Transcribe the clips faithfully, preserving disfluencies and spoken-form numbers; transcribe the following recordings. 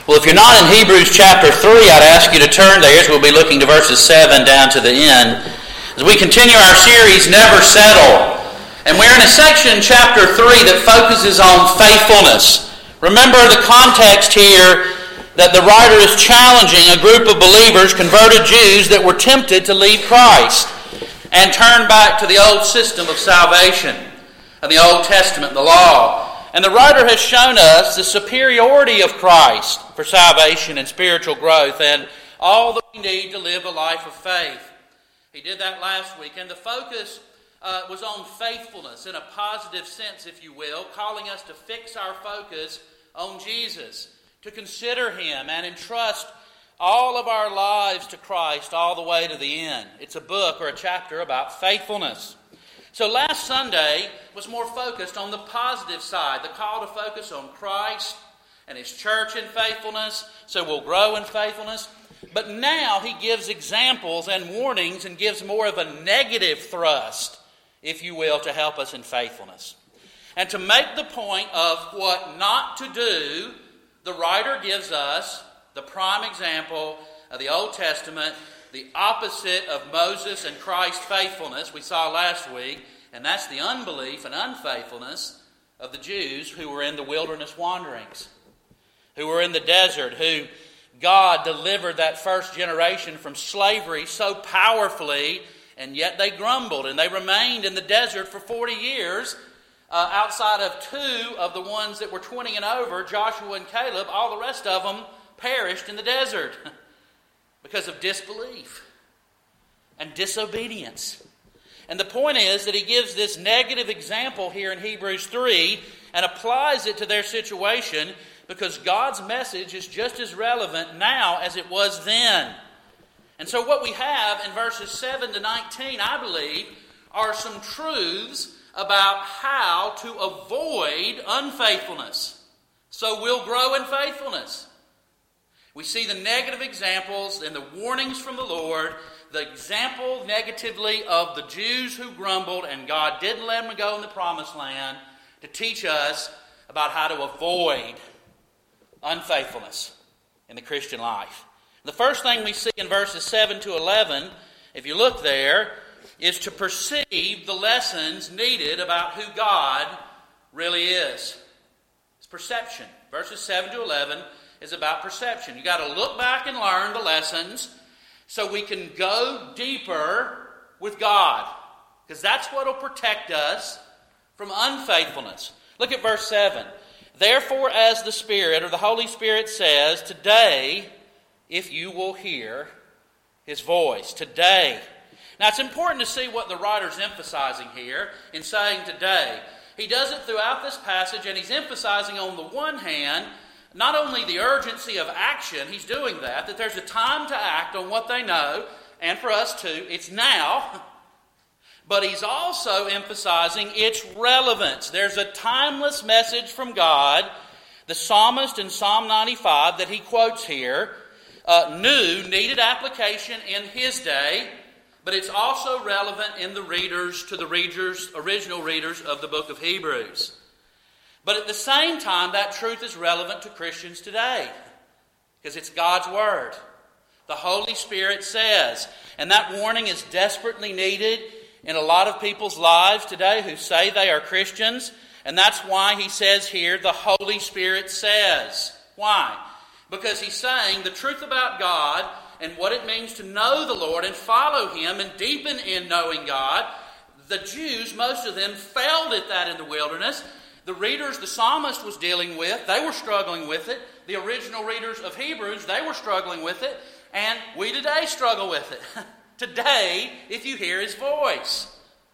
Well, if you're not in Hebrews chapter three, I'd ask you to turn there as we'll be looking to verses seven down to the end. As we continue our series, Never Settle. And we're in a section, chapter three, that focuses on faithfulness. Remember the context here that the writer is challenging a group of believers, converted Jews, that were tempted to leave Christ and turn back to the old system of salvation, of the Old Testament, the law. And the writer has shown us the superiority of Christ for salvation and spiritual growth and all that we need to live a life of faith. He did that last week, and the focus uh, was on faithfulness in a positive sense, if you will, calling us to fix our focus on Jesus, to consider Him and entrust all of our lives to Christ all the way to the end. It's a book or a chapter about faithfulness. So last Sunday was more focused on the positive side, the call to focus on Christ and His church in faithfulness, so we'll grow in faithfulness. But now he gives examples and warnings and gives more of a negative thrust, if you will, to help us in faithfulness. And to make the point of what not to do, the writer gives us the prime example of the Old Testament, the opposite of Moses and Christ's faithfulness we saw last week, and that's the unbelief and unfaithfulness of the Jews who were in the wilderness wanderings, who were in the desert, who God delivered that first generation from slavery so powerfully, and yet they grumbled, and they remained in the desert for forty years, uh, outside of two of the ones that were twenty and over, Joshua and Caleb. All the rest of them perished in the desert because of disbelief and disobedience. And the point is that he gives this negative example here in Hebrews three and applies it to their situation because God's message is just as relevant now as it was then. And so what we have in verses seven to nineteen, I believe, are some truths about how to avoid unfaithfulness, so we'll grow in faithfulness. We see the negative examples and the warnings from the Lord, the example negatively of the Jews who grumbled and God didn't let them go in the promised land, to teach us about how to avoid unfaithfulness in the Christian life. The first thing we see in verses seven to eleven, if you look there, is to perceive the lessons needed about who God really is. It's perception. Verses seven to eleven is about perception. You've got to look back and learn the lessons so we can go deeper with God, because that's what will protect us from unfaithfulness. Look at verse seven. Therefore, as the Spirit, or the Holy Spirit says, today, if you will hear His voice. Today. Now, it's important to see what the writer's emphasizing here in saying today. He does it throughout this passage, and he's emphasizing on the one hand, not only the urgency of action, he's doing that, that there's a time to act on what they know, and for us too, it's now. But he's also emphasizing its relevance. There's a timeless message from God. The psalmist in Psalm ninety-five that he quotes here uh, knew needed application in his day, but it's also relevant in the readers, to the readers, original readers of the book of Hebrews. But at the same time, that truth is relevant to Christians today, because it's God's Word. The Holy Spirit says, and that warning is desperately needed in a lot of people's lives today who say they are Christians, and that's why he says here, the Holy Spirit says. Why? Because he's saying the truth about God and what it means to know the Lord and follow Him and deepen in knowing God. The Jews, most of them, failed at that in the wilderness. The readers the psalmist was dealing with, they were struggling with it. The original readers of Hebrews, they were struggling with it. And we today struggle with it. Today, if you hear His voice.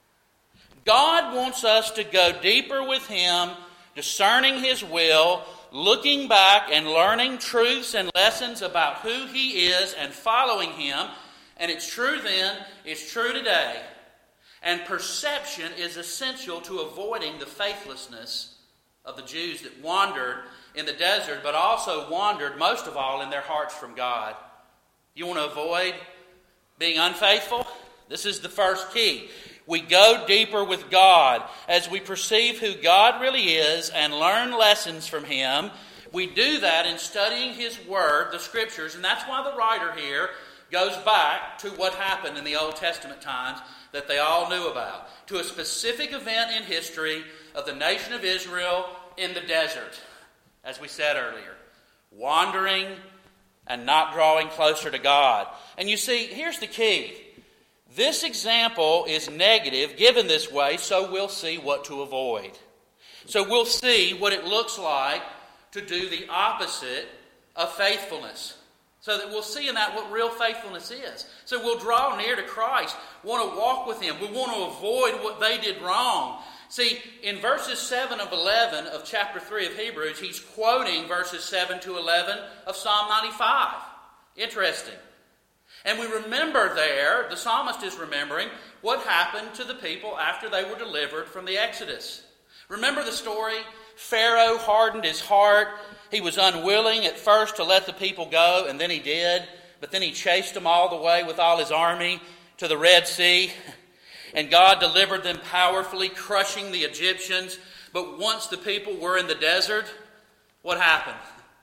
God wants us to go deeper with Him, discerning His will, looking back and learning truths and lessons about who He is and following Him. And it's true then, it's true today. And perception is essential to avoiding the faithlessness of the Jews that wandered in the desert, but also wandered, most of all, in their hearts from God. You want to avoid being unfaithful? This is the first key. We go deeper with God as we perceive who God really is and learn lessons from Him. We do that in studying His Word, the Scriptures, and that's why the writer here goes back to what happened in the Old Testament times that they all knew about, to a specific event in history of the nation of Israel in the desert, as we said earlier, wandering and not drawing closer to God. And you see, here's the key. This example is negative given this way, so we'll see what to avoid. So we'll see what it looks like to do the opposite of faithfulness. So that we'll see in that what real faithfulness is. So we'll draw near to Christ, want to walk with Him. We want to avoid what they did wrong. See, in verses seven of eleven of chapter three of Hebrews, he's quoting verses seven to eleven of Psalm ninety-five. Interesting. And we remember there, the psalmist is remembering what happened to the people after they were delivered from the Exodus. Remember the story? Pharaoh hardened his heart. He was unwilling at first to let the people go, and then he did. But then he chased them all the way with all his army to the Red Sea. And God delivered them powerfully, crushing the Egyptians. But once the people were in the desert, what happened?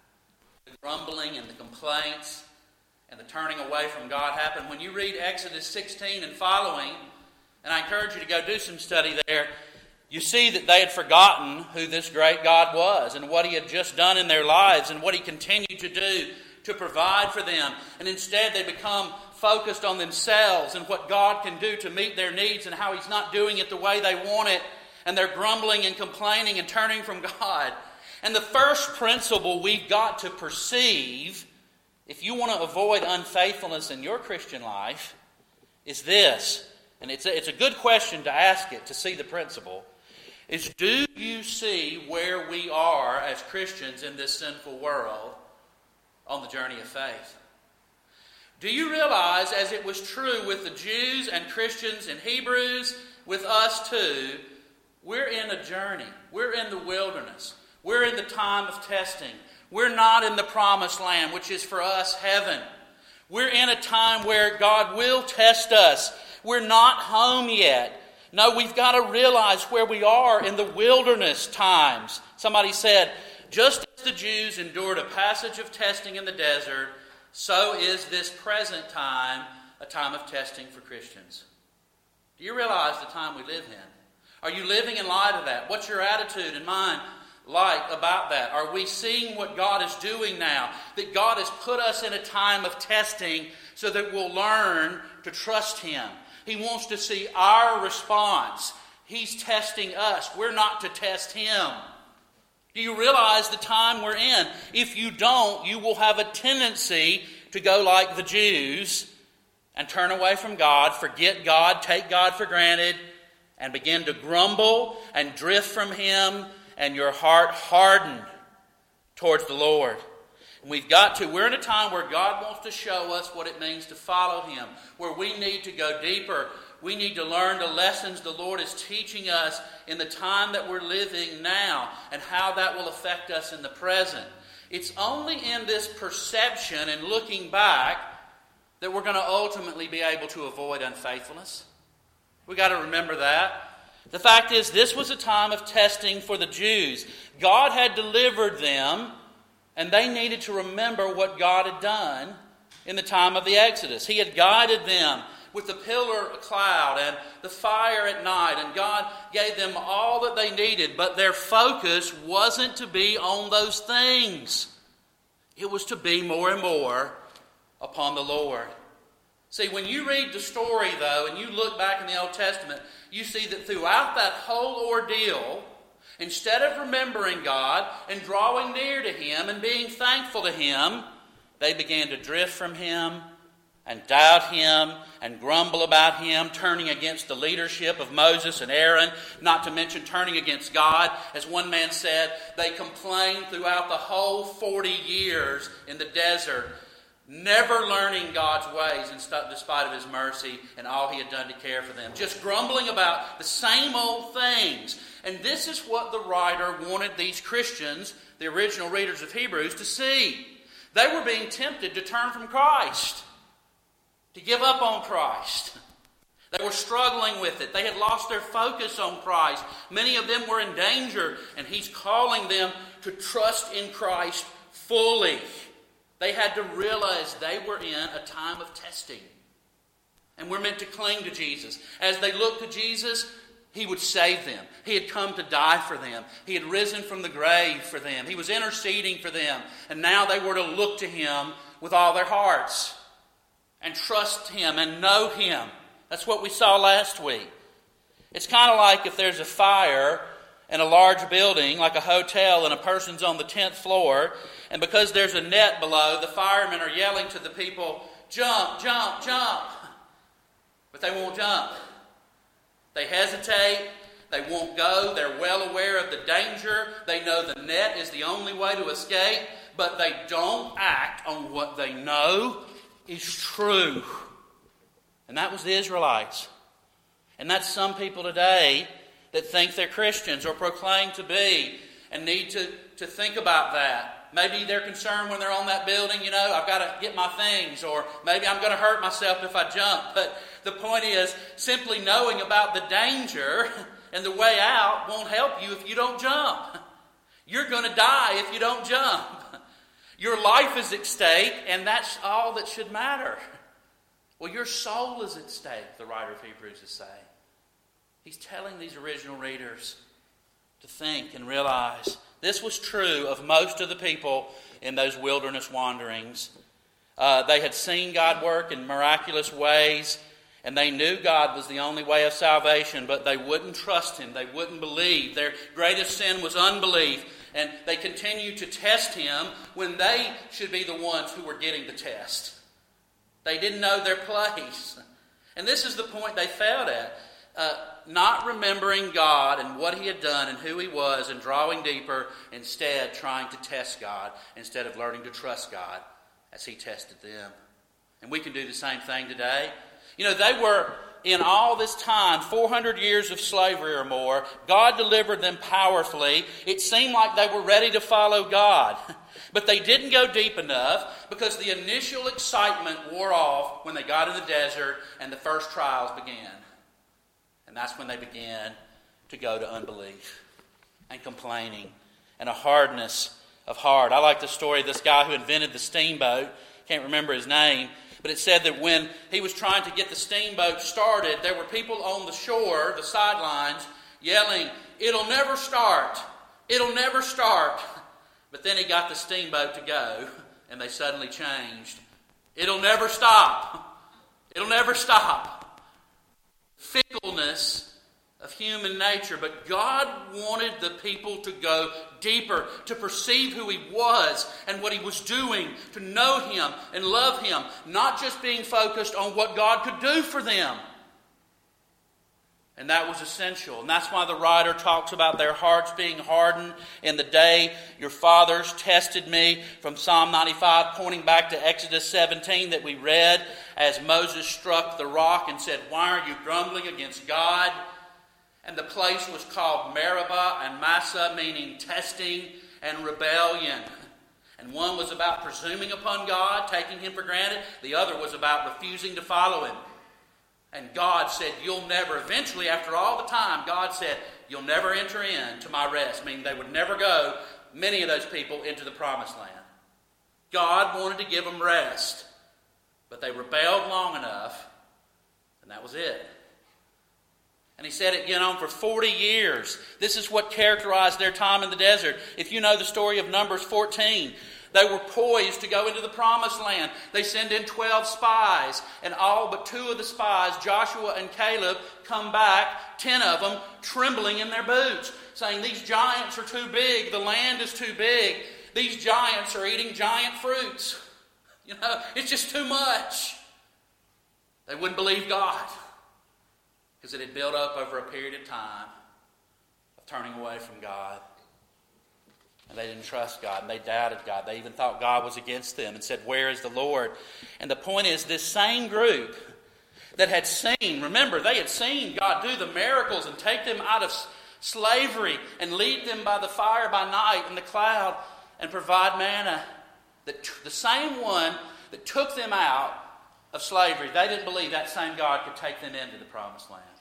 The grumbling and the complaints and the turning away from God happened. When you read Exodus sixteen and following, and I encourage you to go do some study there, you see that they had forgotten who this great God was and what He had just done in their lives and what He continued to do to provide for them. And instead they become focused on themselves and what God can do to meet their needs and how He's not doing it the way they want it. And they're grumbling and complaining and turning from God. And the first principle we've got to perceive, if you want to avoid unfaithfulness in your Christian life, is this. And it's a, it's a good question to ask it, to see the principle. Is, do you see where we are as Christians in this sinful world on the journey of faith? Do you realize, as it was true with the Jews and Christians in Hebrews, with us too, we're in a journey. We're in the wilderness. We're in the time of testing. We're not in the promised land, which is for us heaven. We're in a time where God will test us. We're not home yet. No, we've got to realize where we are in the wilderness times. Somebody said, just as the Jews endured a passage of testing in the desert, so is this present time a time of testing for Christians. Do you realize the time we live in? Are you living in light of that? What's your attitude and mind like about that? Are we seeing what God is doing now? That God has put us in a time of testing so that we'll learn to trust Him. He wants to see our response. He's testing us. We're not to test Him. Do you realize the time we're in? If you don't, you will have a tendency to go like the Jews and turn away from God, forget God, take God for granted, and begin to grumble and drift from Him, and your heart hardened towards the Lord. And we've got to, we're in a time where God wants to show us what it means to follow Him, where we need to go deeper. We need to learn the lessons the Lord is teaching us in the time that we're living now and how that will affect us in the present. It's only in this perception and looking back that we're going to ultimately be able to avoid unfaithfulness. We've got to remember that. The fact is, this was a time of testing for the Jews. God had delivered them, and they needed to remember what God had done in the time of the Exodus. He had guided them with the pillar of cloud and the fire at night, and God gave them all that they needed, but their focus wasn't to be on those things. It was to be more and more upon the Lord. See, when you read the story, though, and you look back in the Old Testament, you see that throughout that whole ordeal, instead of remembering God and drawing near to Him and being thankful to Him, they began to drift from Him and doubt Him and grumble about Him, turning against the leadership of Moses and Aaron, not to mention turning against God. As one man said, they complained throughout the whole forty years in the desert, never learning God's ways in spite of His mercy and all He had done to care for them. Just grumbling about the same old things. And this is what the writer wanted these Christians, the original readers of Hebrews, to see. They were being tempted to turn from Christ, to give up on Christ. They were struggling with it. They had lost their focus on Christ. Many of them were in danger, and he's calling them to trust in Christ fully. They had to realize they were in a time of testing. And we're meant to cling to Jesus. As they looked to Jesus, he would save them. He had come to die for them. He had risen from the grave for them. He was interceding for them. And now they were to look to him with all their hearts and trust him and know him. That's what we saw last week. It's kind of like if there's a fire in a large building, like a hotel, and a person's on the tenth floor, and because there's a net below, the firemen are yelling to the people, jump, jump, jump. But they won't jump. They hesitate. They won't go. They're well aware of the danger. They know the net is the only way to escape, but they don't act on what they know is true. And that was the Israelites. And that's some people today that think they're Christians or proclaim to be and need to, to think about that. Maybe they're concerned when they're on that building, you know, I've got to get my things, or maybe I'm going to hurt myself if I jump. But the point is, simply knowing about the danger and the way out won't help you if you don't jump. You're going to die if you don't jump. Your life is at stake, and that's all that should matter. Well, your soul is at stake, the writer of Hebrews is saying. He's telling these original readers to think and realize this was true of most of the people in those wilderness wanderings. Uh, they had seen God work in miraculous ways, and they knew God was the only way of salvation, but they wouldn't trust him. They wouldn't believe. Their greatest sin was unbelief, and they continued to test him when they should be the ones who were getting the test. They didn't know their place. And this is the point they failed at. Uh, not remembering God and what he had done and who he was and drawing deeper, instead trying to test God instead of learning to trust God as he tested them. And we can do the same thing today. You know, they were, in all this time, four hundred years of slavery or more, God delivered them powerfully. It seemed like they were ready to follow God. But they didn't go deep enough because the initial excitement wore off when they got in the desert and the first trials began. And that's when they began to go to unbelief and complaining and a hardness of heart. I like the story of this guy who invented the steamboat. Can't remember his name. But it said that when he was trying to get the steamboat started, there were people on the shore, the sidelines, yelling, "It'll never start. It'll never start." But then he got the steamboat to go, and they suddenly changed. It'll never stop. It'll never stop. Fickleness of human nature. But God wanted the people to go deeper, to perceive who he was and what he was doing, to know him and love him, not just being focused on what God could do for them. And that was essential. And that's why the writer talks about their hearts being hardened in the day your fathers tested me, from Psalm ninety-five, pointing back to Exodus seventeen that we read as Moses struck the rock and said, "Why are you grumbling against God?" And the place was called Meribah and Massah, meaning testing and rebellion. And one was about presuming upon God, taking him for granted. The other was about refusing to follow him. And God said, you'll never, eventually after all the time, God said, you'll never enter into my rest. Meaning they would never go, many of those people, into the promised land. God wanted to give them rest. But they rebelled long enough, and that was it. And he said it went on for forty years. This is what characterized their time in the desert. If you know the story of Numbers fourteen, they were poised to go into the promised land. They send in twelve spies, and all but two of the spies, Joshua and Caleb, come back, ten of them, trembling in their boots, saying, these giants are too big, the land is too big, these giants are eating giant fruits. You know, it's just too much. They wouldn't believe God, because it had built up over a period of time of turning away from God. And they didn't trust God, and they doubted God. They even thought God was against them and said, where is the Lord? And the point is, this same group that had seen, remember, they had seen God do the miracles and take them out of slavery and lead them by the fire by night and the cloud and provide manna. That the same one that took them out of slavery, they didn't believe that same God could take them into the promised land.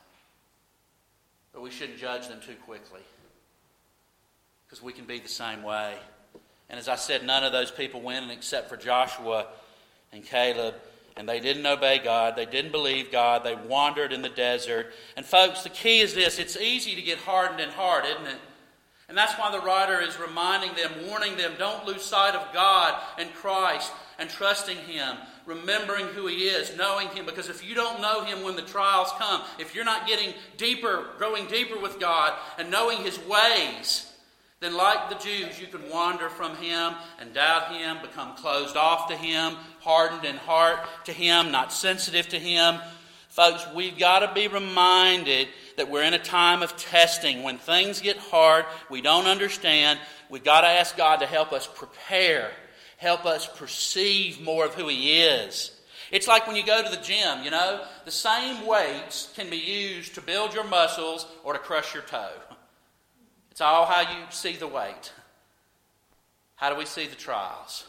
But we shouldn't judge them too quickly, because we can be the same way. And as I said, none of those people went except for Joshua and Caleb. And they didn't obey God. They didn't believe God. They wandered in the desert. And folks, the key is this. It's easy to get hardened in heart, isn't it? And that's why the writer is reminding them, warning them, don't lose sight of God and Christ and trusting Him, remembering who He is, knowing Him. Because if you don't know Him when the trials come, if you're not getting deeper, growing deeper with God and knowing His ways, then like the Jews, you can wander from Him and doubt Him, become closed off to Him, hardened in heart to Him, not sensitive to Him. Folks, we've got to be reminded that we're in a time of testing. When things get hard, we don't understand, we've got to ask God to help us prepare, help us perceive more of who He is. It's like when you go to the gym, you know, the same weights can be used to build your muscles or to crush your toe. It's all how you see the weight. How do we see the trials?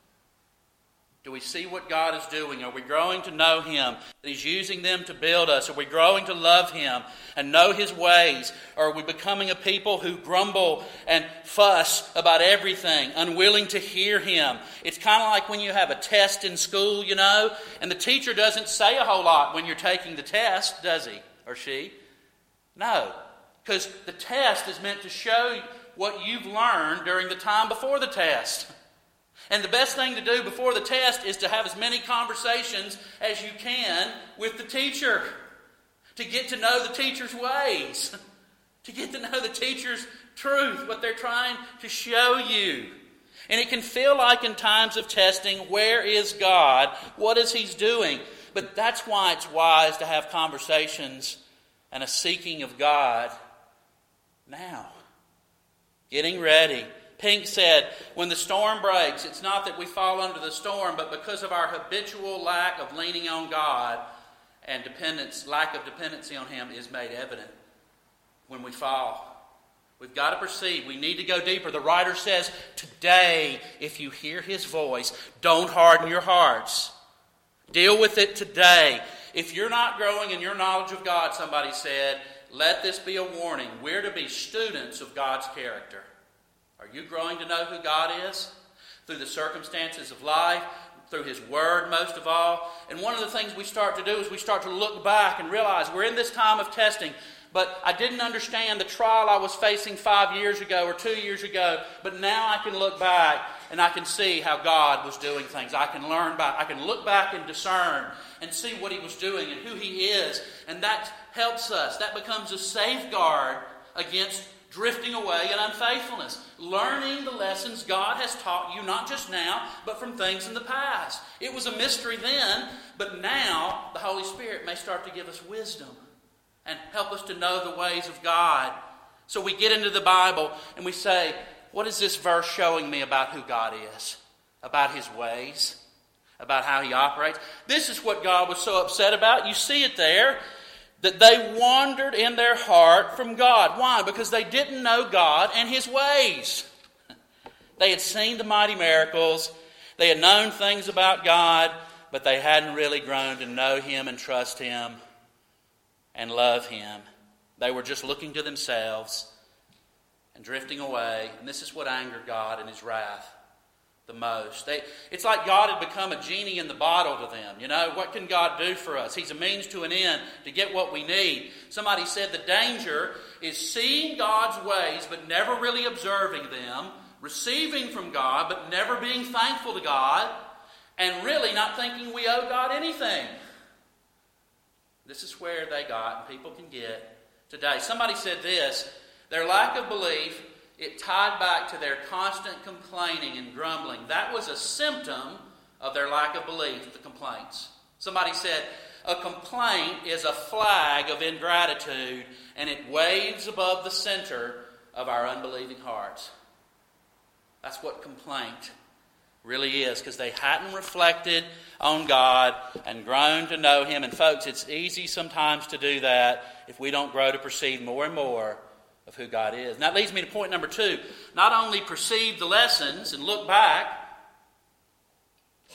Do we see what God is doing? Are we growing to know Him? That He's using them to build us? Are we growing to love Him and know His ways? Or are we becoming a people who grumble and fuss about everything, unwilling to hear Him? It's kind of like when you have a test in school, you know, and the teacher doesn't say a whole lot when you're taking the test, does he or she? No. Because the test is meant to show what you've learned during the time before the test. And the best thing to do before the test is to have as many conversations as you can with the teacher. To get to know the teacher's ways. To get to know the teacher's truth, what they're trying to show you. And it can feel like in times of testing, where is God? What is He doing? But that's why it's wise to have conversations and a seeking of God now. Getting ready. Pink said, when the storm breaks, it's not that we fall under the storm, but because of our habitual lack of leaning on God and dependence, lack of dependency on Him is made evident when we fall. We've got to perceive. We need to go deeper. The writer says, today, if you hear His voice, don't harden your hearts. Deal with it today. If you're not growing in your knowledge of God, somebody said, let this be a warning. We're to be students of God's character. Are you growing to know who God is? Through the circumstances of life, through His Word most of all. And one of the things we start to do is we start to look back and realize we're in this time of testing. But I didn't understand the trial I was facing five years ago or two years ago. But now I can look back and I can see how God was doing things. I can learn back. I can look back and discern and see what He was doing and who He is. And that helps us. That becomes a safeguard against drifting away in unfaithfulness. Learning the lessons God has taught you, not just now, but from things in the past. It was a mystery then, but now the Holy Spirit may start to give us wisdom and help us to know the ways of God. So we get into the Bible and we say, what is this verse showing me about who God is? About His ways? About how He operates? This is what God was so upset about. You see it there. That they wandered in their heart from God. Why? Because they didn't know God and His ways. They had seen the mighty miracles. They had known things about God, but they hadn't really grown to know Him and trust Him and love Him. They were just looking to themselves and drifting away. And this is what angered God in His wrath the most. They, it's like God had become a genie in the bottle to them. You know, what can God do for us? He's a means to an end to get what we need. Somebody said the danger is seeing God's ways but never really observing them, receiving from God but never being thankful to God, and really not thinking we owe God anything. This is where they got, and people can get today. Somebody said this, their lack of belief, it tied back to their constant complaining and grumbling. That was a symptom of their lack of belief, the complaints. Somebody said, a complaint is a flag of ingratitude, and it waves above the center of our unbelieving hearts. That's what complaint really is, because they hadn't reflected on God and grown to know Him. And folks, it's easy sometimes to do that if we don't grow to perceive more and more of who God is. And that leads me to point number two. Not only perceive the lessons and look back,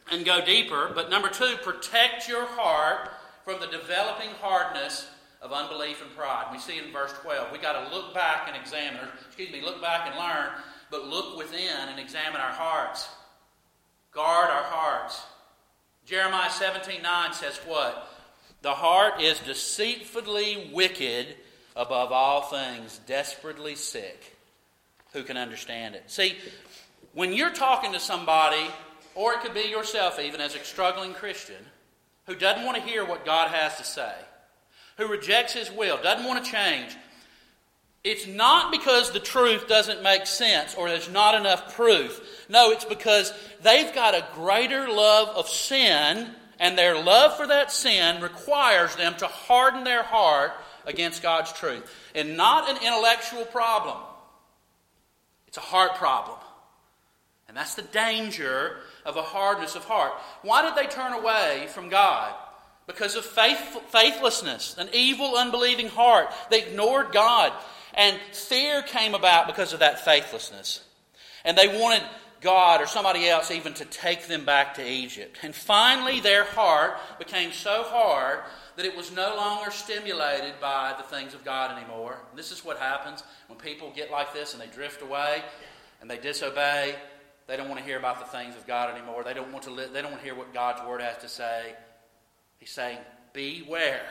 and go deeper. But number two, protect your heart from the developing hardness of unbelief and pride. We see in verse twelve, we got to look back and examine, or, excuse me, look back and learn, but look within and examine our hearts. Guard our hearts. Jeremiah seventeen nine says what? The heart is deceitfully wicked above all things, desperately sick. Who can understand it? See, when you're talking to somebody, or it could be yourself even as a struggling Christian, who doesn't want to hear what God has to say, who rejects His will, doesn't want to change, it's not because the truth doesn't make sense or there's not enough proof. No, it's because they've got a greater love of sin, and their love for that sin requires them to harden their heart against God's truth. And not an intellectual problem. It's a heart problem. And that's the danger of a hardness of heart. Why did they turn away from God? Because of faith, faithlessness, an evil, unbelieving heart. They ignored God. And fear came about because of that faithlessness. And they wanted God or somebody else even to take them back to Egypt. And finally their heart became so hard that it was no longer stimulated by the things of God anymore. And this is what happens when people get like this and they drift away and they disobey. They don't want to hear about the things of God anymore. They don't want to li- they don't want to hear what God's Word has to say. He's saying, beware.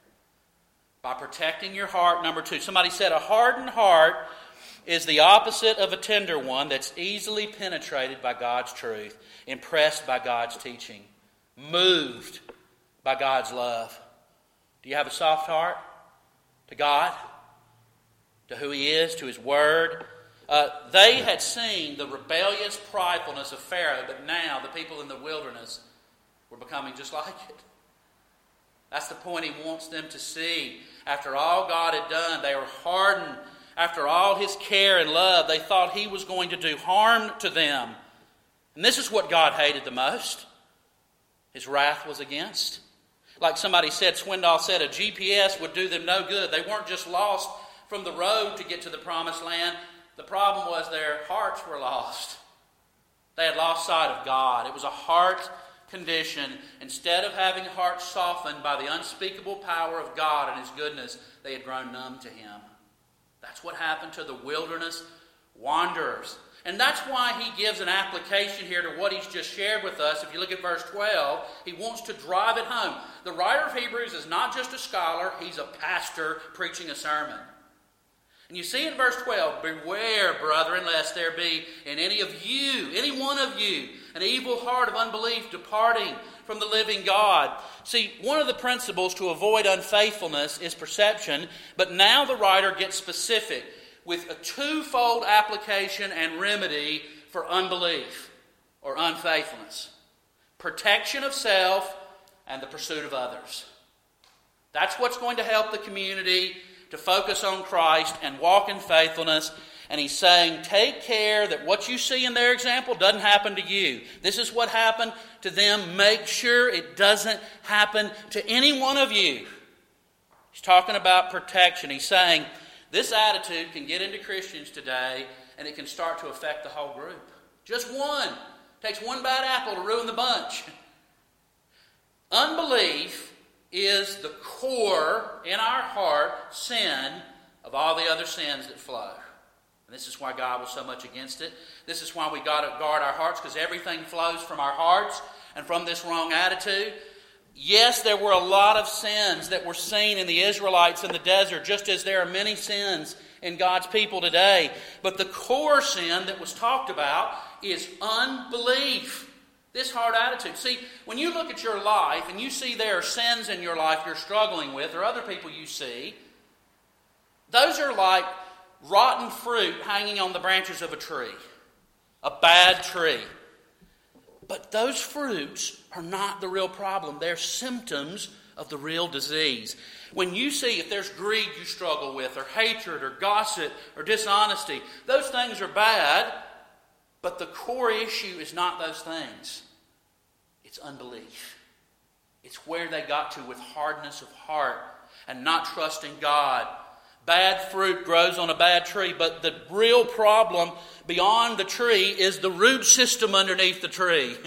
By protecting your heart, number two. Somebody said a hardened heart is the opposite of a tender one that's easily penetrated by God's truth, impressed by God's teaching, moved by God's love. Do you have a soft heart to God, to who He is, to His Word? Uh, they had seen the rebellious pridefulness of Pharaoh, but now the people in the wilderness were becoming just like it. That's the point He wants them to see. After all God had done, they were hardened. After all His care and love, they thought He was going to do harm to them. And this is what God hated the most. His wrath was against. Like somebody said, Swindoll said, a G P S would do them no good. They weren't just lost from the road to get to the promised land. The problem was their hearts were lost. They had lost sight of God. It was a heart condition. Instead of having hearts softened by the unspeakable power of God and His goodness, they had grown numb to Him. That's what happened to the wilderness wanderers. And that's why he gives an application here to what he's just shared with us. If you look at verse twelve, he wants to drive it home. The writer of Hebrews is not just a scholar, he's a pastor preaching a sermon. And you see in verse twelve, beware, brethren, lest there be in any of you, any one of you, an evil heart of unbelief departing from the living God. See, one of the principles to avoid unfaithfulness is perception, but now the writer gets specific with a twofold application and remedy for unbelief or unfaithfulness. Protection of self and the pursuit of others. That's what's going to help the community to focus on Christ and walk in faithfulness. And he's saying, take care that what you see in their example doesn't happen to you. This is what happened to them. Make sure it doesn't happen to any one of you. He's talking about protection. He's saying, this attitude can get into Christians today, and it can start to affect the whole group. Just one. It takes one bad apple to ruin the bunch. Unbelief is the core in our heart sin of all the other sins that flow. And this is why God was so much against it. This is why we got to guard our hearts, because everything flows from our hearts and from this wrong attitude. Yes, there were a lot of sins that were seen in the Israelites in the desert, just as there are many sins in God's people today. But the core sin that was talked about is unbelief. This hard attitude. See, when you look at your life and you see there are sins in your life you're struggling with, or other people you see, those are like rotten fruit hanging on the branches of a tree. A bad tree. But those fruits are not the real problem. They're symptoms of the real disease. When you see if there's greed you struggle with, or hatred, or gossip, or dishonesty, those things are bad, but the core issue is not those things. It's unbelief. It's where they got to with hardness of heart and not trusting God. Bad fruit grows on a bad tree, but the real problem beyond the tree is the root system underneath the tree.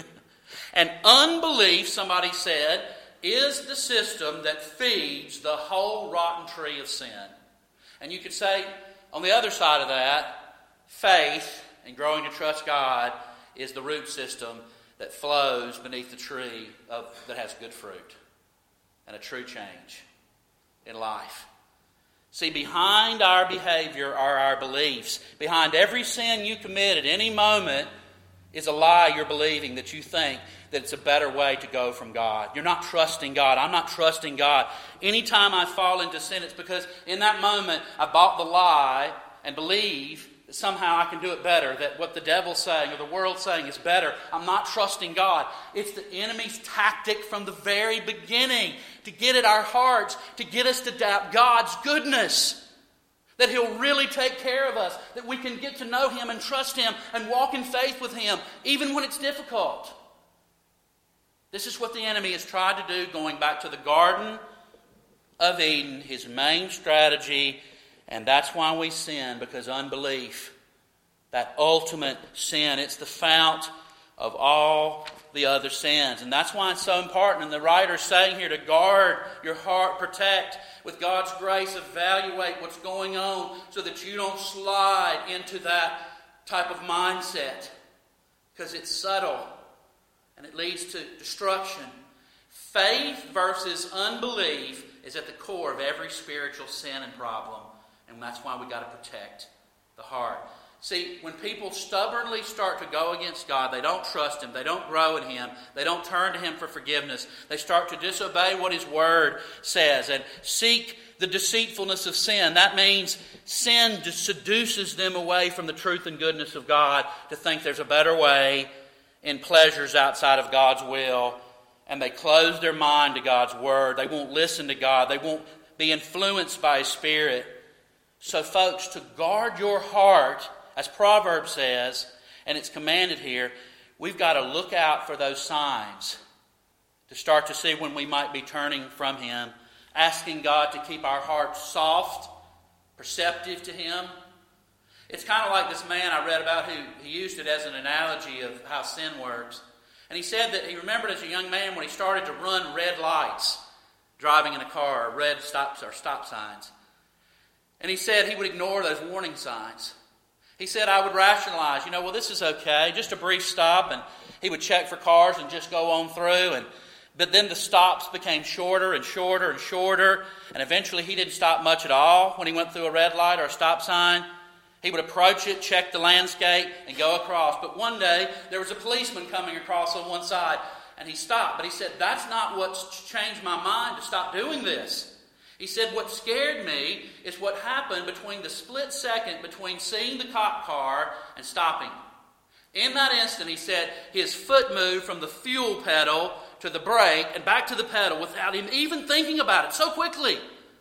And unbelief, somebody said, is the system that feeds the whole rotten tree of sin. And you could say, on the other side of that, faith and growing to trust God is the root system that flows beneath the tree of, that has good fruit and a true change in life. See, behind our behavior are our beliefs. Behind every sin you commit at any moment is a lie you're believing, that you think that it's a better way to go from God. You're not trusting God. I'm not trusting God. Anytime I fall into sin, it's because in that moment I bought the lie and believe that somehow I can do it better, that what the devil's saying or the world's saying is better. I'm not trusting God. It's the enemy's tactic from the very beginning to get at our hearts, to get us to doubt God's goodness, that He'll really take care of us, that we can get to know Him and trust Him and walk in faith with Him, even when it's difficult. This is what the enemy has tried to do, going back to the Garden of Eden, his main strategy, and that's why we sin, because unbelief, that ultimate sin, it's the fount of all the other sins. And that's why it's so important, and the writer's saying here, to guard your heart, protect, with God's grace, evaluate what's going on so that you don't slide into that type of mindset, because it's subtle. And it leads to destruction. Faith versus unbelief is at the core of every spiritual sin and problem. And that's why we've got to protect the heart. See, when people stubbornly start to go against God, they don't trust Him, they don't grow in Him, they don't turn to Him for forgiveness, they start to disobey what His Word says and seek the deceitfulness of sin. That means sin seduces them away from the truth and goodness of God to think there's a better way, in pleasures outside of God's will, and they close their mind to God's Word. They won't listen to God. They won't be influenced by His Spirit. So folks, to guard your heart, as Proverbs says, and it's commanded here, we've got to look out for those signs to start to see when we might be turning from Him, asking God to keep our hearts soft, perceptive to Him. It's kind of like this man I read about who he used it as an analogy of how sin works. And he said that he remembered as a young man when he started to run red lights, driving in a car, or red stops or stop signs. And he said he would ignore those warning signs. He said, I would rationalize, you know, well, this is okay, just a brief stop. And he would check for cars and just go on through. And but then the stops became shorter and shorter and shorter. And eventually he didn't stop much at all when he went through a red light or a stop sign. He would approach it, check the landscape, and go across. But one day, there was a policeman coming across on one side, and he stopped. But he said, that's not what's changed my mind to stop doing this. He said, what scared me is what happened between the split second between seeing the cop car and stopping. In that instant, he said, his foot moved from the fuel pedal to the brake and back to the pedal without him even thinking about it so quickly.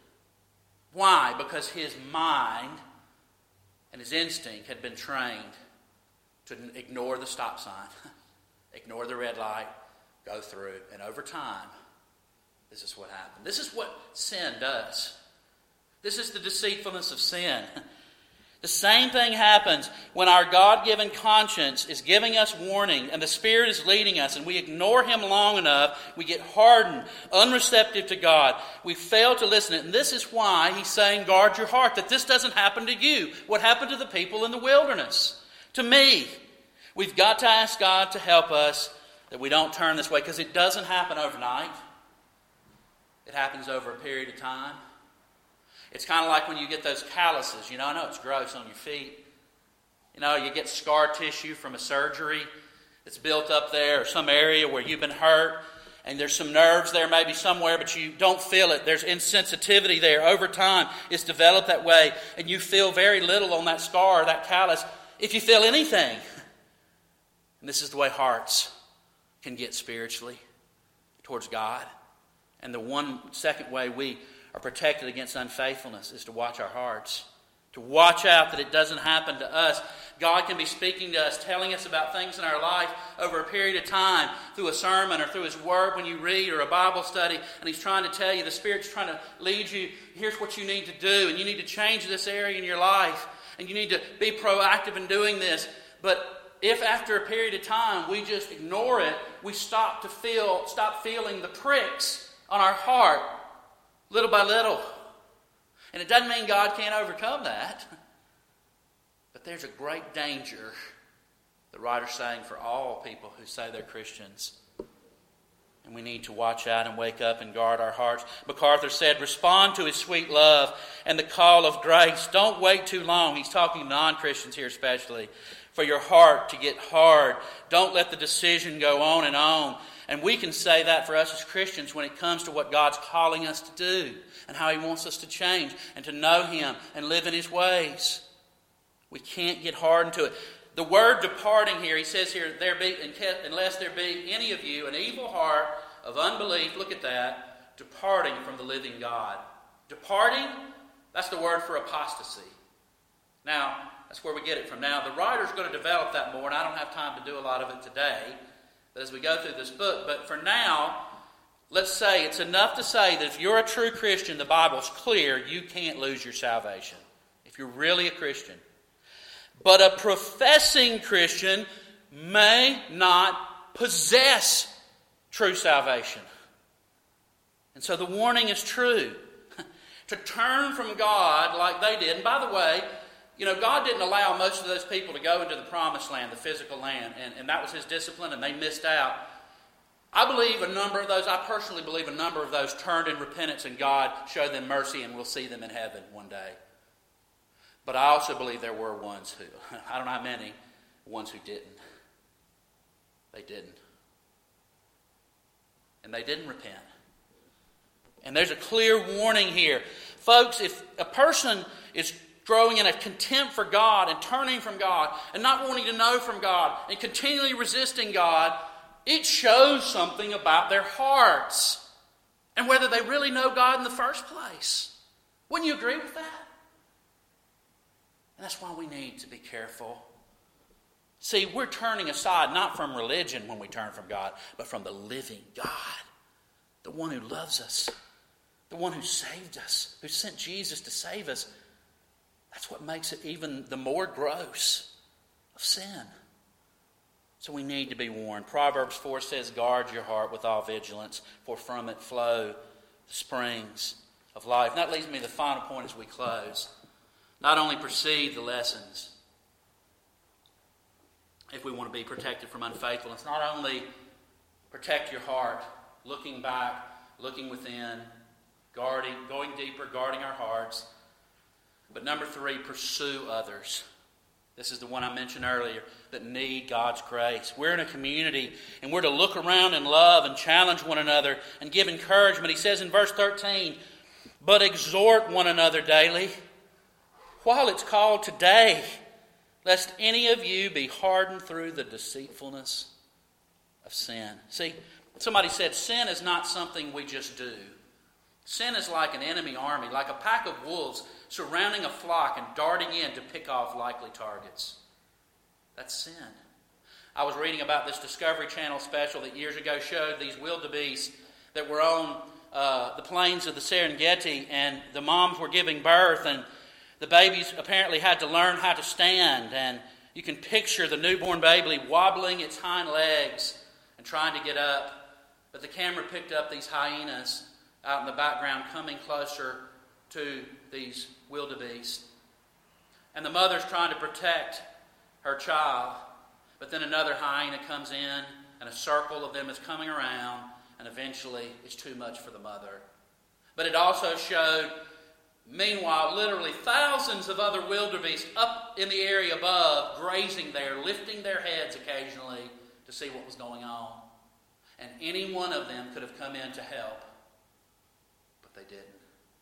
Why? Because his mind and his instinct had been trained to ignore the stop sign, ignore the red light, go through. And over time, this is what happened. This is what sin does. This is the deceitfulness of sin. The same thing happens when our God-given conscience is giving us warning and the Spirit is leading us and we ignore Him long enough, we get hardened, unreceptive to God. We fail to listen. And this is why He's saying, guard your heart, that this doesn't happen to you. What happened to the people in the wilderness? To me. We've got to ask God to help us that we don't turn this way, because it doesn't happen overnight. It happens over a period of time. It's kind of like when you get those calluses. You know, I know it's gross on your feet. You know, you get scar tissue from a surgery that's built up there, or some area where you've been hurt, and there's some nerves there maybe somewhere, but you don't feel it. There's insensitivity there. Over time, it's developed that way, and you feel very little on that scar or that callus, if you feel anything. And this is the way hearts can get spiritually towards God. And the one second way we are protected against unfaithfulness is to watch our hearts. To watch out that it doesn't happen to us. God can be speaking to us, telling us about things in our life over a period of time, through a sermon or through His Word when you read, or a Bible study, and He's trying to tell you, the Spirit's trying to lead you, here's what you need to do, and you need to change this area in your life, and you need to be proactive in doing this. But if after a period of time we just ignore it, we stop to feel, stop feeling the pricks on our heart little by little. And it doesn't mean God can't overcome that. But there's a great danger, the writer's saying, for all people who say they're Christians. And we need to watch out and wake up and guard our hearts. MacArthur said, respond to His sweet love and the call of grace. Don't wait too long. He's talking to non-Christians here especially. For your heart to get hard. Don't let the decision go on and on. And we can say that for us as Christians when it comes to what God's calling us to do and how He wants us to change and to know Him and live in His ways. We can't get hardened to it. The word departing here, he says here, there be unless there be any of you an evil heart of unbelief, look at that, departing from the living God. Departing, that's the word for apostasy. Now, that's where we get it from. Now, the writer's going to develop that more, and I don't have time to do a lot of it today as we go through this book. But for now, let's say it's enough to say that if you're a true Christian, the Bible's clear, you can't lose your salvation. If you're really a Christian. But a professing Christian may not possess true salvation. And so the warning is true. To turn from God like they did. And by the way, you know, God didn't allow most of those people to go into the promised land, the physical land. And, and that was His discipline, and they missed out. I believe a number of those, I personally believe a number of those turned in repentance, and God showed them mercy, and we'll see them in heaven one day. But I also believe there were ones who, I don't know how many, ones who didn't. They didn't. And they didn't repent. And there's a clear warning here. Folks, if a person is growing in a contempt for God and turning from God and not wanting to know from God and continually resisting God, it shows something about their hearts and whether they really know God in the first place. Wouldn't you agree with that? And that's why we need to be careful. See, we're turning aside not from religion when we turn from God, but from the living God. The one who loves us. The one who saved us. Who sent Jesus to save us. That's what makes it even the more gross of sin. So we need to be warned. Proverbs four says, guard your heart with all vigilance, for from it flow the springs of life. And that leads me to the final point as we close. Not only perceive the lessons, if we want to be protected from unfaithfulness, not only protect your heart, looking back, looking within, guarding, going deeper, guarding our hearts, but number three, pursue others. This is the one I mentioned earlier, that need God's grace. We're in a community, and we're to look around in love and challenge one another and give encouragement. He says in verse thirteen, but exhort one another daily, while it's called today, lest any of you be hardened through the deceitfulness of sin. See, somebody said sin is not something we just do. Sin is like an enemy army, like a pack of wolves surrounding a flock and darting in to pick off likely targets. That's sin. I was reading about this Discovery Channel special that years ago showed these wildebeest that were on uh, the plains of the Serengeti, and the moms were giving birth, and the babies apparently had to learn how to stand, and you can picture the newborn baby wobbling its hind legs and trying to get up. But the camera picked up these hyenas out in the background coming closer to these wildebeest. And the mother's trying to protect her child, but then another hyena comes in, and a circle of them is coming around, and eventually it's too much for the mother. But it also showed, meanwhile, literally thousands of other wildebeest up in the area above, grazing there, lifting their heads occasionally to see what was going on. And any one of them could have come in to help, but they didn't.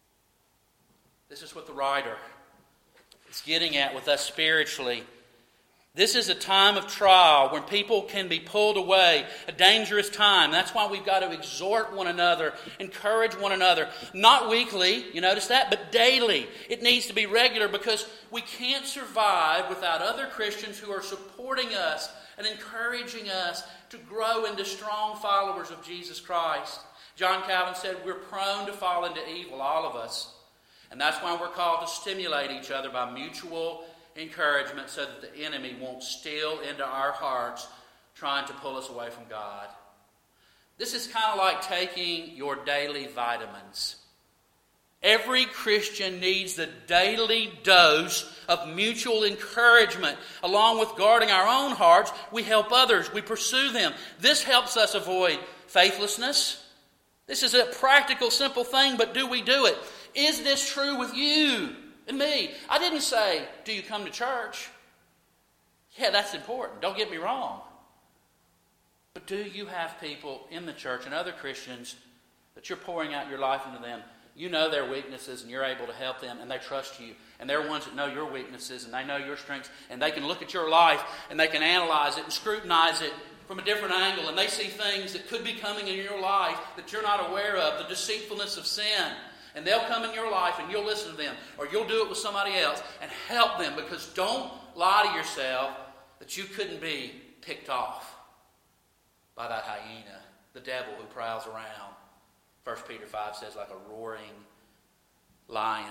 This is what the writer is getting at with us spiritually. This is a time of trial when people can be pulled away, a dangerous time. That's why we've got to exhort one another, encourage one another. Not weekly, you notice that, but daily. It needs to be regular because we can't survive without other Christians who are supporting us and encouraging us to grow into strong followers of Jesus Christ. John Calvin said we're prone to fall into evil, all of us. And that's why we're called to stimulate each other by mutual encouragement so that the enemy won't steal into our hearts trying to pull us away from God. This is kind of like taking your daily vitamins. Every Christian needs the daily dose of mutual encouragement. Along with guarding our own hearts, we help others. We pursue them. This helps us avoid faithlessness. This is a practical, simple thing, but do we do it? Is this true with you and me? I didn't say, do you come to church? Yeah, that's important. Don't get me wrong. But do you have people in the church and other Christians that you're pouring out your life into them? You know their weaknesses and you're able to help them and they trust you. And they're ones that know your weaknesses and they know your strengths. And they can look at your life and they can analyze it and scrutinize it from a different angle. And they see things that could be coming in your life that you're not aware of. The deceitfulness of sin. And they'll come in your life and you'll listen to them. Or you'll do it with somebody else and help them. Because don't lie to yourself that you couldn't be picked off by that hyena, the devil who prowls around. First Peter five says, like a roaring lion.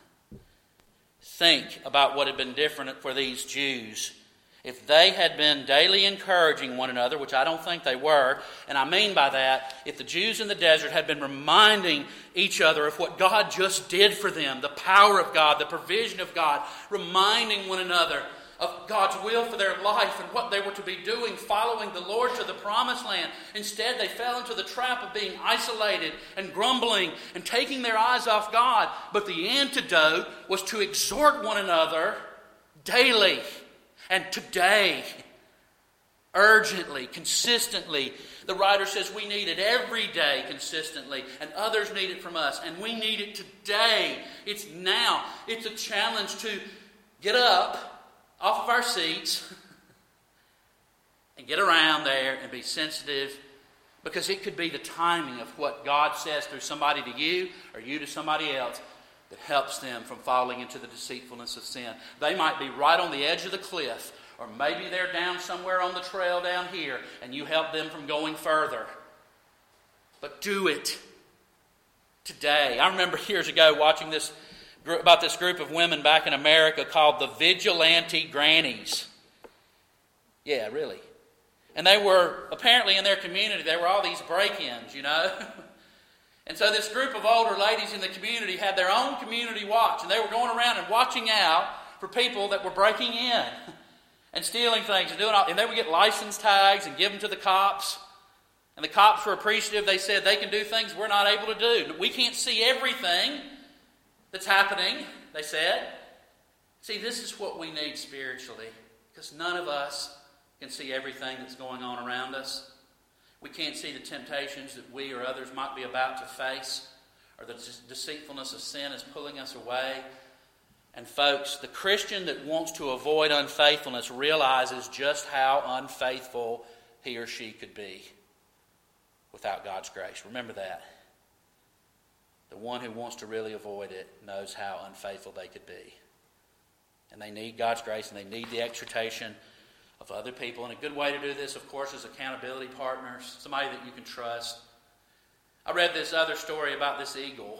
Think about what had been different for these Jews. If they had been daily encouraging one another, which I don't think they were, and I mean by that, if the Jews in the desert had been reminding each other of what God just did for them, the power of God, the provision of God, reminding one another of God's will for their life and what they were to be doing, following the Lord to the promised land. Instead, they fell into the trap of being isolated and grumbling and taking their eyes off God. But the antidote was to exhort one another daily and today, urgently, consistently. The writer says we need it every day consistently, and others need it from us, and we need it today. It's now. It's a challenge to get up off of our seats and get around there and be sensitive, because it could be the timing of what God says through somebody to you or you to somebody else that helps them from falling into the deceitfulness of sin. They might be right on the edge of the cliff, or maybe they're down somewhere on the trail down here and you help them from going further. But do it today. I remember years ago watching this about this group of women back in America called the Vigilante Grannies. Yeah, really. And they were, apparently in their community, there were all these break-ins, you know. And so this group of older ladies in the community had their own community watch. And they were going around and watching out for people that were breaking in and stealing things and doing all. And they would get license tags and give them to the cops. And the cops were appreciative. They said they can do things we're not able to do. We can't see everything that's happening, they said. See, this is what we need spiritually, because none of us can see everything that's going on around us. We can't see the temptations that we or others might be about to face, or the deceitfulness of sin is pulling us away. And folks, the Christian that wants to avoid unfaithfulness realizes just how unfaithful he or she could be without God's grace. Remember that. The one who wants to really avoid it knows how unfaithful they could be. And they need God's grace, and they need the exhortation of other people. And a good way to do this, of course, is accountability partners, somebody that you can trust. I read this other story about this eagle.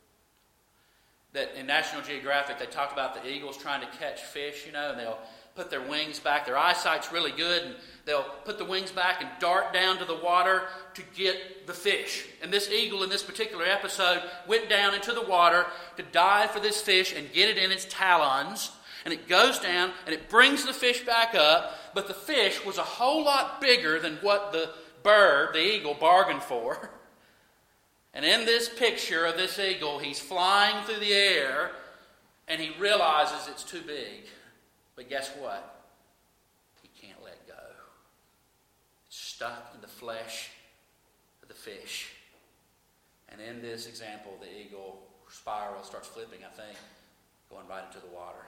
That in National Geographic, they talk about the eagles trying to catch fish, you know, and they'll put their wings back. Their eyesight's really good, and they'll put the wings back and dart down to the water to get the fish. And this eagle in this particular episode went down into the water to dive for this fish and get it in its talons. And it goes down and it brings the fish back up, but the fish was a whole lot bigger than what the bird, the eagle, bargained for. And in this picture of this eagle, he's flying through the air and he realizes it's too big. But guess what? He can't let go. It's stuck in the flesh of the fish. And in this example, the eagle spiral starts flipping, I think, going right into the water.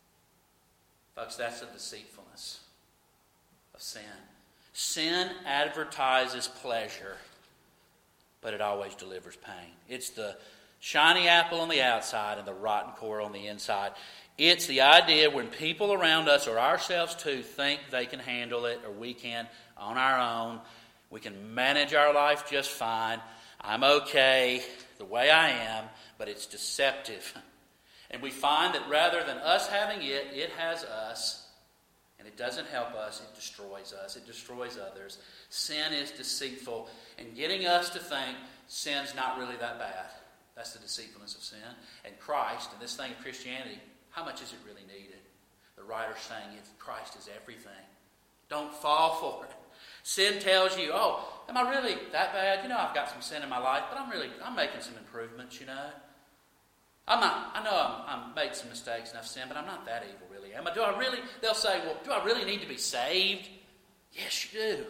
Folks, that's the deceitfulness of sin. Sin advertises pleasure, but it always delivers pain. It's the shiny apple on the outside and the rotten core on the inside. It's the idea when people around us or ourselves too think they can handle it, or we can on our own. We can manage our life just fine. I'm okay the way I am, but it's deceptive. And we find that rather than us having it, it has us. And it doesn't help us, it destroys us. It destroys others. Sin is deceitful, and getting us to think sin's not really that bad. That's the deceitfulness of sin. And Christ, and this thing of Christianity, how much is it really needed? The writer's saying if Christ is everything. Don't fall for it. Sin tells you, oh, am I really that bad? You know, I've got some sin in my life, but I'm really, I'm making some improvements, you know. I'm not, I know I'm, I'm made some mistakes and I've sinned, but I'm not that evil really, am I? Do I really, they'll say, well, do I really need to be saved? Yes, you do.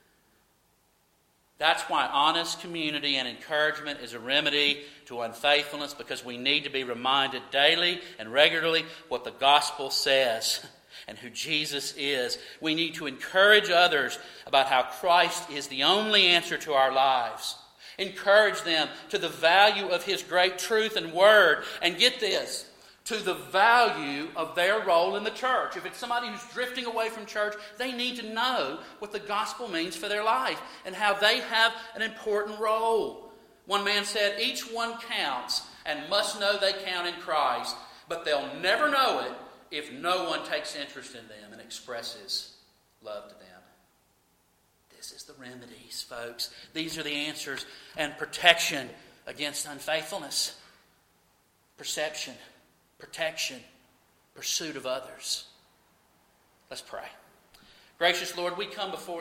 That's why honest community and encouragement is a remedy to unfaithfulness, because we need to be reminded daily and regularly what the gospel says and who Jesus is. We need to encourage others about how Christ is the only answer to our lives. Encourage them to the value of His great truth and word. And get this, to the value of their role in the church. If it's somebody who's drifting away from church, they need to know what the gospel means for their life and how they have an important role. One man said, each one counts and must know they count in Christ, but they'll never know it if no one takes interest in them and expresses love to them. This is the remedies, folks. These are the answers and protection against unfaithfulness. Perception, protection, pursuit of others. Let's pray. Gracious Lord, we come before